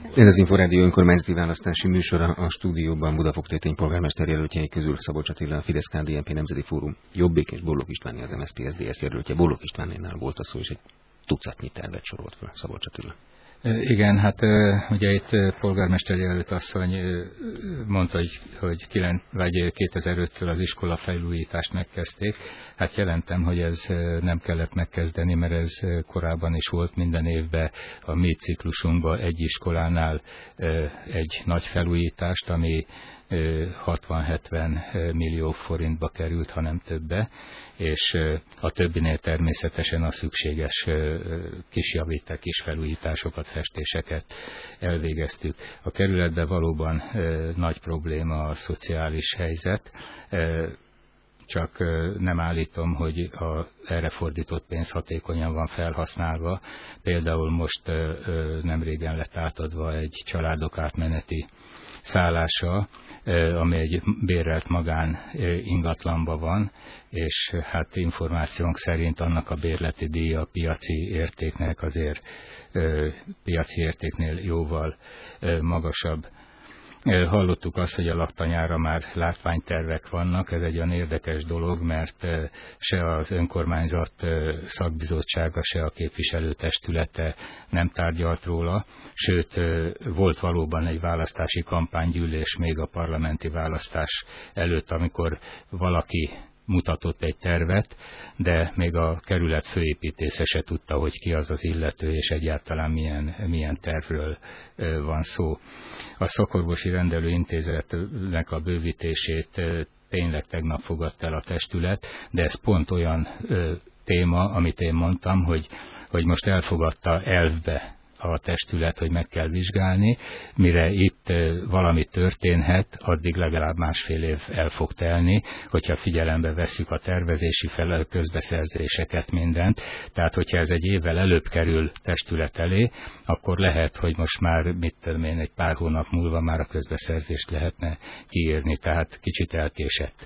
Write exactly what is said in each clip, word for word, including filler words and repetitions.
Ez az Inforádió önkormányzati választási műsora, a stúdióban Budafok-Tétény polgármester jelöltjei közül Szabolcs Attila, a Fidesz-ká dé en pé Nemzeti Fórum Jobbik, és Bollók István az em es zé pé es dé es jelöltje. Bollók Istvánénál volt a szó, és egy tucatnyi tervet sorolt fel Szabolcs Attila. Igen, hát ugye itt polgármester jelölt asszony mondta, hogy, hogy kilenc, vagy kétezer-öttől az iskola felújítást megkezdték. Hát jelentem, hogy ez nem kellett megkezdeni, mert ez korábban is volt minden évben a mi ciklusunkban egy iskolánál egy nagy felújítást, ami hatvan-hetven millió forintba került, hanem többe, és a többinél természetesen a szükséges kisjavíták, kis felújításokat, festéseket elvégeztük. A kerületben valóban nagy probléma a szociális helyzet, csak nem állítom, hogy a erre fordított pénz hatékonyan van felhasználva. Például most nemrégen lett átadva egy családok átmeneti szállása, ami egy bérelt magán ingatlanban van, és hát információnk szerint annak a bérleti díja a piaci értéknek azért piaci értéknél jóval magasabb. Hallottuk azt, hogy a laktanyára már látványtervek vannak, ez egy olyan érdekes dolog, mert se az önkormányzat szakbizottsága, se a képviselőtestülete nem tárgyalt róla, sőt volt valóban egy választási kampánygyűlés még a parlamenti választás előtt, amikor valaki mutatott egy tervet, de még a kerület főépítésze se tudta, hogy ki az az illető, és egyáltalán milyen, milyen tervről van szó. A szakorvosi rendelőintézetnek a bővítését tényleg tegnap fogadta el a testület, de ez pont olyan téma, amit én mondtam, hogy, hogy most elfogadta elvbe a testület, hogy meg kell vizsgálni, mire itt valami történhet, addig legalább másfél év el fog telni, hogyha figyelembe vesszük a tervezési felel közbeszerzéseket, mindent. Tehát, hogyha ez egy évvel előbb kerül testület elé, akkor lehet, hogy most már, mit tudom én, egy pár hónap múlva már a közbeszerzést lehetne kiírni, tehát kicsit elkésett.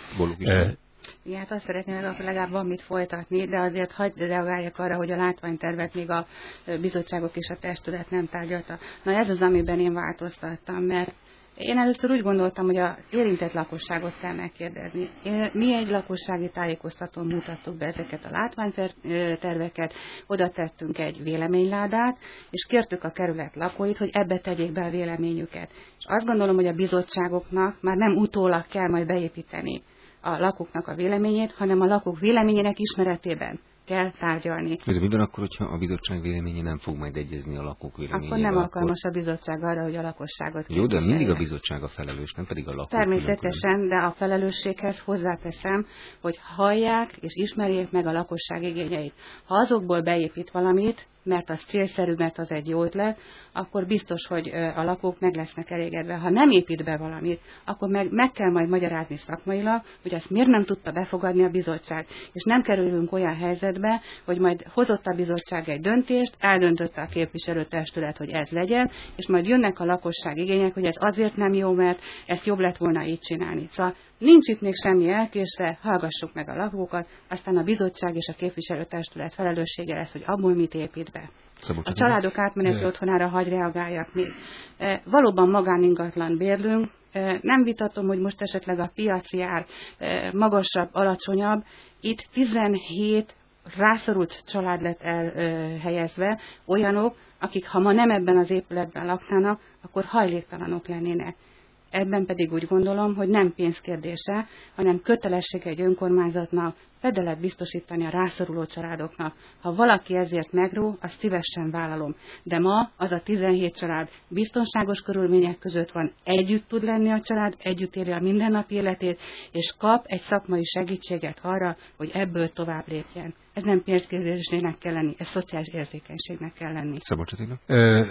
Igen, hát azt szeretném, hogy akkor legalább van mit folytatni, de azért hagyd reagáljak arra, hogy a látványtervet még a bizottságok és a testület nem tárgyalta. Na ez az, amiben én változtattam, mert én először úgy gondoltam, hogy az érintett lakosságot kell megkérdezni. Mi egy lakossági tájékoztatón mutattuk be ezeket a látványterveket, oda tettünk egy véleményládát, és kértük a kerület lakóit, hogy ebbe tegyék be a véleményüket. És azt gondolom, hogy a bizottságoknak már nem utólag kell majd beépíteni a lakóknak a véleményét, hanem a lakók véleményének ismeretében kell tárgyalni. De mi van akkor, hogyha a bizottság véleménye nem fog majd egyezni a lakók véleményével? Akkor nem alkalmas a bizottság arra, hogy a lakosságot képviselje. Jó, de mindig a bizottság a felelős, nem pedig a lakók. Természetesen, de a felelősséghez hozzáteszem, hogy hallják és ismerjék meg a lakosság igényeit. Ha azokból beépít valamit, mert az célszerű, mert az egy jó ötlet, akkor biztos, hogy a lakók meg lesznek elégedve. Ha nem épít be valamit, akkor meg, meg kell majd magyarázni szakmailag, hogy azt miért nem tudta befogadni a bizottság. És nem kerülünk olyan helyzetbe, hogy majd hozott a bizottság egy döntést, eldöntötte a képviselőtestület, hogy ez legyen, és majd jönnek a lakosság igények, hogy ez azért nem jó, mert ezt jobb lett volna így csinálni. Szóval nincs itt még semmi elkésve, hallgassuk meg a lakókat, aztán a bizottság és a képviselőtestület felelőssége lesz, hogy abból mit épít be. A családok átmeneti otthonára hagy reagáljak még. E, valóban magáningatlan bérlünk, e, nem vitatom, hogy most esetleg a piaci ár e, magasabb, alacsonyabb. Itt tizenhét rászorult család lett elhelyezve, olyanok, akik ha ma nem ebben az épületben laknának, akkor hajléktalanok lennének. Ebben pedig úgy gondolom, hogy nem pénzkérdése, hanem kötelessége egy önkormányzatnak fedelet biztosítani a rászoruló családoknak. Ha valaki ezért megró, azt szívesen vállalom. De ma az a tizenhét család biztonságos körülmények között van, együtt tud lenni a család, együtt éli a mindennapi életét, és kap egy szakmai segítséget arra, hogy ebből tovább lépjen. Ez nem pénzkérdésnek kell lenni, ez szociális érzékenységnek kell lenni. Szabolcs Attila?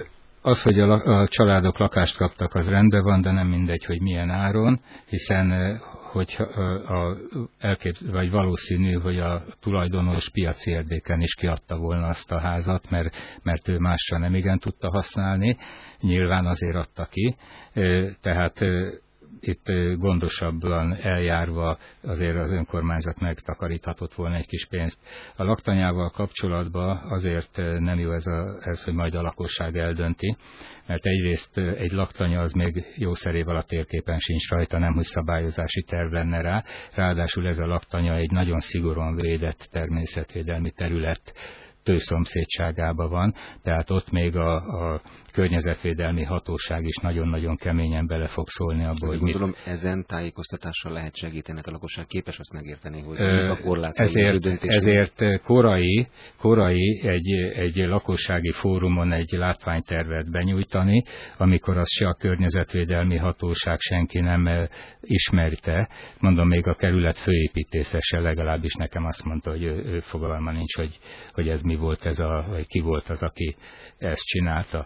Az, hogy a, a családok lakást kaptak, az rendben van, de nem mindegy, hogy milyen áron, hiszen hogy a, a, elkép, vagy valószínű, hogy a tulajdonos piaci érdéken is kiadta volna azt a házat, mert, mert ő másra nem igen tudta használni, nyilván azért adta ki, tehát itt gondosabban eljárva azért az önkormányzat megtakaríthatott volna egy kis pénzt. A laktanyával kapcsolatban azért nem jó ez, a, ez, hogy majd a lakosság eldönti, mert egyrészt egy laktanya az még jószerével a térképen sincs rajta, nem hogy szabályozási terv lenne rá, ráadásul ez a laktanya egy nagyon szigorúan védett természetvédelmi terület szomszédságában van, tehát ott még a, a környezetvédelmi hatóság is nagyon-nagyon keményen bele fog szólni abból. Hogy gondolom, mit... ezen tájékoztatással lehet segíteni, a lakosság képes azt megérteni, hogy Ö, a korlátai ezért, döntés. ezért korai, korai egy, egy lakossági fórumon egy látványtervet benyújtani, amikor azt se a környezetvédelmi hatóság senki nem ismerte. Mondom, még a kerület főépítésze se, legalábbis nekem azt mondta, hogy ő, ő fogalma nincs, hogy, hogy ez mi volt ez a, vagy ki volt az, aki ezt csinálta.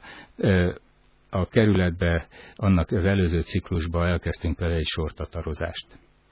A kerületbe, annak az előző ciklusban elkezdtünk vele egy sortatarozást.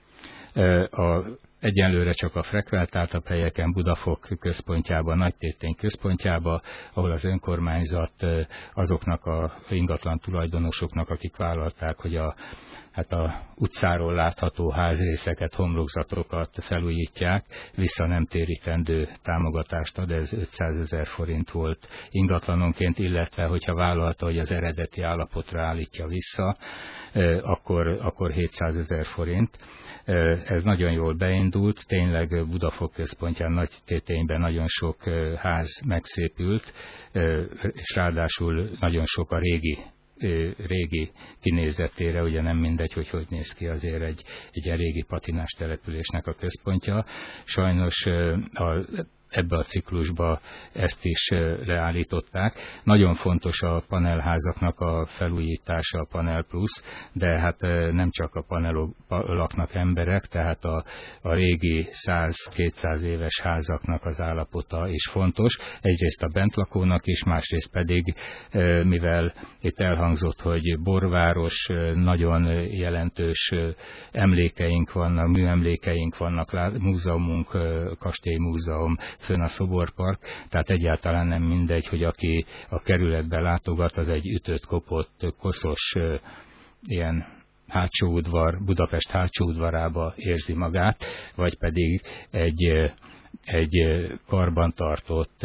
A, egyenlőre csak a frekventáltabb helyeken, Budafok központjában, Nagytétény központjában, ahol az önkormányzat azoknak a ingatlan tulajdonosoknak, akik vállalták, hogy a hát a utcáról látható házrészeket, homlokzatokat felújítják, vissza nem térítendő támogatást ad, ez ötszázezer forint volt ingatlanonként, illetve hogyha vállalta, hogy az eredeti állapotra állítja vissza, akkor, akkor hétszázezer forint. Ez nagyon jól beindult, tényleg Budafok központján, Nagytétényben nagyon sok ház megszépült, és ráadásul nagyon sok a régi régi kinézetére, ugye nem mindegy, hogy hogy néz ki azért egy, egy ilyen régi patinás településnek a központja. Sajnos a ebbe a ciklusba ezt is leállították. Nagyon fontos a panelházaknak a felújítása, a Panel Plus, de hát nem csak a panelok laknak emberek, tehát a, a régi száz-kétszáz éves házaknak az állapota is fontos. Egyrészt a bentlakónak is, másrészt pedig, mivel itt elhangzott, hogy borváros, nagyon jelentős emlékeink vannak, műemlékeink vannak, múzeumunk, kastélymúzeum, fönn a Szoborpark, tehát egyáltalán nem mindegy, hogy aki a kerületbe látogat, az egy ütött, kopott, koszos ilyen hátsó udvar, Budapest hátsó udvarába érzi magát, vagy pedig egy, egy karbantartott,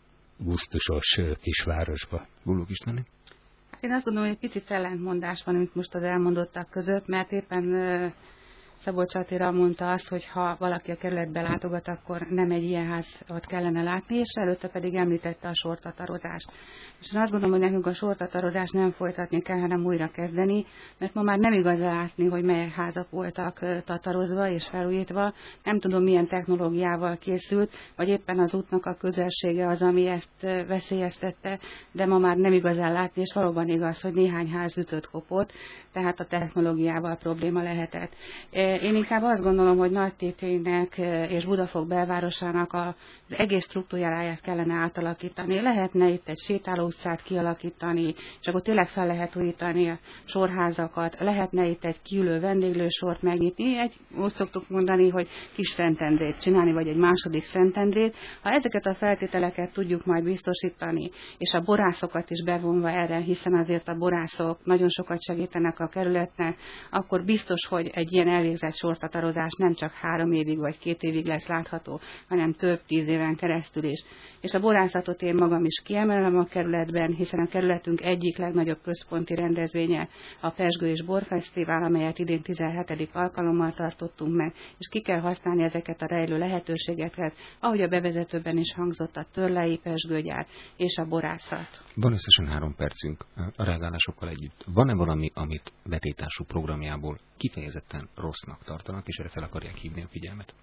gusztusos kisvárosba. Bullók Istváné? Én azt gondolom, hogy egy picit ellentmondás van itt most az elmondottak között, mert éppen Szabolcs Attila mondta azt, hogy ha valaki a kerületbe látogat, akkor nem egy ilyen házat kellene látni, és előtte pedig említette a sortatarozást. És én azt gondolom, hogy nekünk a sortatarozást nem folytatni kell, hanem újra kezdeni, mert ma már nem igaz látni, hogy melyek házak voltak tatarozva és felújítva. Nem tudom, milyen technológiával készült, vagy éppen az útnak a közelsége az, ami ezt veszélyeztette, de ma már nem igazán látni, és valóban igaz, hogy néhány ház ütött, kopott, tehát a technológiával probléma lehetett. Én inkább azt gondolom, hogy Nagytéténynek és Budafok belvárosának az egész struktúráját kellene átalakítani. Lehetne itt egy sétáló utcát kialakítani, és akkor tényleg fel lehet újítani a sorházakat, lehetne itt egy kiülő vendéglősort megnyitni, egy, úgy szoktuk mondani, hogy kis Szentendrét csinálni, vagy egy második Szentendrét. Ha ezeket a feltételeket tudjuk majd biztosítani, és a borászokat is bevonva erre, hiszen azért a borászok nagyon sokat segítenek a kerületnek, akkor biztos, hogy egy ilyen elvégzett sortatározás nem csak három évig vagy két évig lesz látható, hanem több tíz éven keresztül is. És a borászatot én magam is kiemelem a kerületben, hiszen a kerületünk egyik legnagyobb központi rendezvénye a Pezsgő és Borfesztivál, amelyet idén tizenhetedik alkalommal tartottunk meg, és ki kell használni ezeket a rejlő lehetőségeket, ahogy a bevezetőben is hangzott a Törlei Pezsgőgyár és a borászat. Van összesen három percünk a reagálásokkal együtt. Van-e valami, amit betétású programjából kifejezetten rossznak tartanak, és erre fel akarják hívni a figyelmet?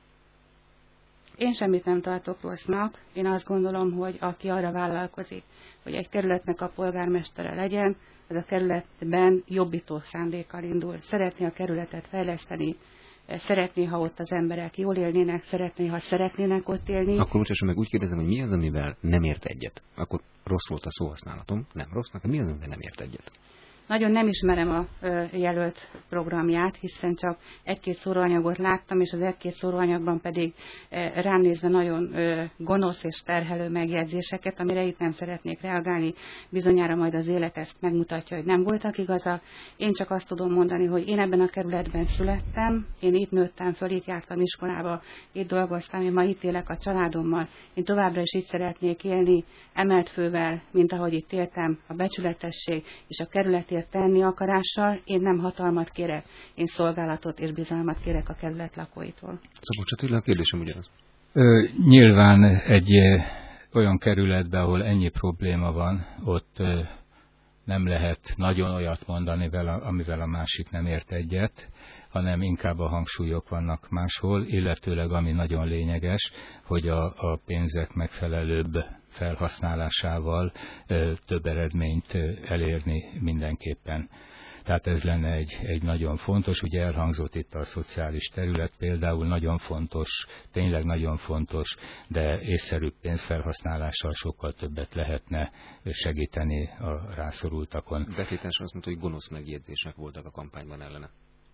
Én semmit nem tartok rossznak. Én azt gondolom, hogy aki arra vállalkozik, hogy egy kerületnek a polgármestere legyen, az a kerületben jobbító szándékkal indul. Szeretné a kerületet fejleszteni, szeretné, ha ott az emberek jól élnének, szeretné, ha szeretnének ott élni. Akkor bocsásson meg, úgy kérdezem, hogy mi az, amivel nem ért egyet? Akkor rossz volt a szóhasználatom, nem rossznak, mi az, amivel nem ért egyet? Nagyon nem ismerem a jelölt programját, hiszen csak egy-két szóróanyagot láttam, és az egy-két szóróanyagban pedig rám nézve nagyon gonosz és terhelő megjegyzéseket, amire itt nem szeretnék reagálni. Bizonyára majd az élet ezt megmutatja, hogy nem voltak igazak. Én csak azt tudom mondani, hogy én ebben a kerületben születtem, én itt nőttem föl, itt jártam iskolába, itt dolgoztam, én ma itt élek a családommal. Én továbbra is itt szeretnék élni, emelt fővel, mint ahogy itt éltem, a becsületesség és a kerületért tenni akarással. Én nem hatalmat kérek, én szolgálatot és bizalmat kérek a kerület lakóitól. Szabolcs Attila, a kérdésem ugyanaz. Ö, nyilván egy ö, olyan kerületben, ahol ennyi probléma van, ott ö, nem lehet nagyon olyat mondani, vele, amivel a másik nem ért egyet, hanem inkább a hangsúlyok vannak máshol, illetőleg ami nagyon lényeges, hogy a, a pénzek megfelelőbb felhasználásával ö, több eredményt ö, elérni mindenképpen. Tehát ez lenne egy, egy nagyon fontos, ugye elhangzott itt a szociális terület például, nagyon fontos, tényleg nagyon fontos, de észszerű pénzfelhasználással sokkal többet lehetne segíteni a rászorultakon. Betétesen azt mondta, hogy gonosz megjegyzések voltak a kampányban ellene.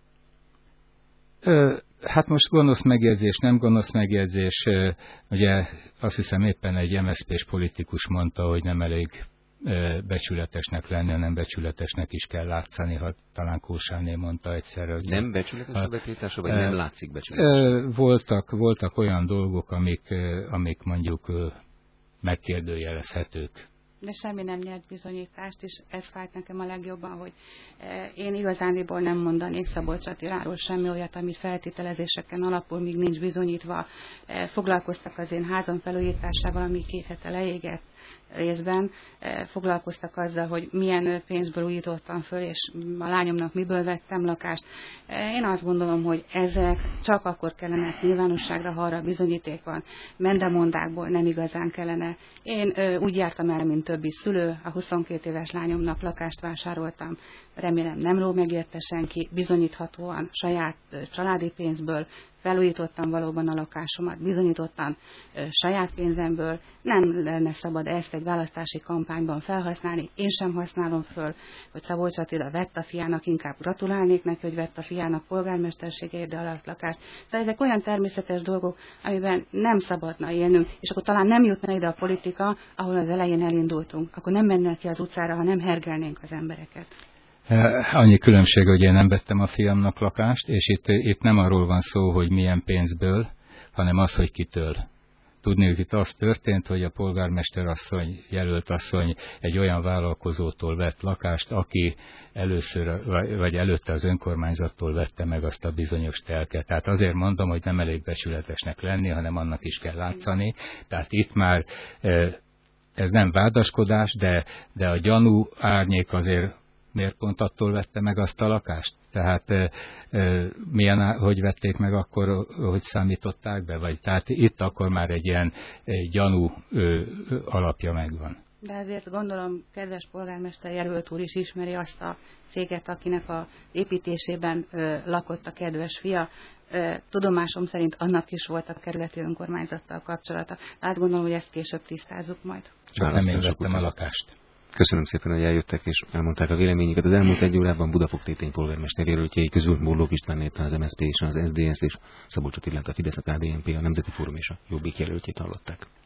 Ö, hát most gonosz megjegyzés, nem gonosz megjegyzés, ö, ugye azt hiszem éppen egy em es zé pés politikus mondta, hogy nem elég becsületesnek lenni, hanem becsületesnek is kell látszani, ha talán Kósáné mondta egyszer. Hogy nem becsületes a betétása, vagy nem látszik becsületes? Voltak, voltak olyan dolgok, amik, amik mondjuk megkérdőjelezhetők. De semmi nem nyert bizonyítást, és ez fájt nekem a legjobban, hogy én igazándiból nem mondanék Szabolcs Attiláról semmi olyat, ami feltételezéseken alapul, míg nincs bizonyítva. Foglalkoztak az én házam felújításával, ami két hete leégett részben, foglalkoztak azzal, hogy milyen pénzből újítottam föl, és a lányomnak miből vettem lakást. Én azt gondolom, hogy ezek csak akkor kellene nyilvánosságra, ha arra bizonyíték van. Mendemondákból nem igazán kellene. Én úgy jártam el, mint többi szülő, a huszonkét éves lányomnak lakást vásároltam, remélem nem ló megérte senki, bizonyíthatóan saját családi pénzből felújítottam valóban a lakásomat, bizonyítottan ö, saját pénzemből, nem lenne szabad ezt egy választási kampányban felhasználni, én sem használom föl, hogy Szabolcs Attila vett a fiának, inkább gratulálnék neki, hogy vett a fiának polgármesterségért alatt lakást. Szóval ezek olyan természetes dolgok, amiben nem szabadna élnünk, és akkor talán nem jutna ide a politika, ahol az elején elindultunk, akkor nem mennék ki az utcára, ha nem hergelnénk az embereket. Annyi különbség, hogy én nem vettem a fiamnak lakást, és itt, itt nem arról van szó, hogy milyen pénzből, hanem az, hogy kitől. Tudni, hogy itt az történt, hogy a polgármester asszony, jelölt asszony egy olyan vállalkozótól vett lakást, aki először, vagy előtte az önkormányzattól vette meg azt a bizonyos telket. Tehát azért mondom, hogy nem elég becsületesnek lenni, hanem annak is kell látszani. Tehát itt már ez nem vádaskodás, de, de a gyanú árnyék azért miért pont attól vette meg azt a lakást? Tehát e, e, milyen, hogy vették meg akkor, hogy számították be? Vagy, tehát itt akkor már egy ilyen egy gyanú ö, alapja megvan. De azért gondolom, kedves polgármester jelölt úr is ismeri azt a céget, akinek az építésében ö, lakott a kedves fia. Ö, tudomásom szerint annak is volt a kerületi önkormányzattal kapcsolata. De azt gondolom, hogy ezt később tisztázzuk majd. Csak nem én vettem a lakást. Köszönöm szépen, hogy eljöttek és elmondták a véleményüket. Az elmúlt egy órában Budafok-Tétény polgármester jelöltjei közül Bollók István az em es zé pé és az es zé dé es, és Szabolcs Attilát a Fidesz, a ká dé en pé, a Nemzeti Fórum és a Jobbik jelöltjét hallották.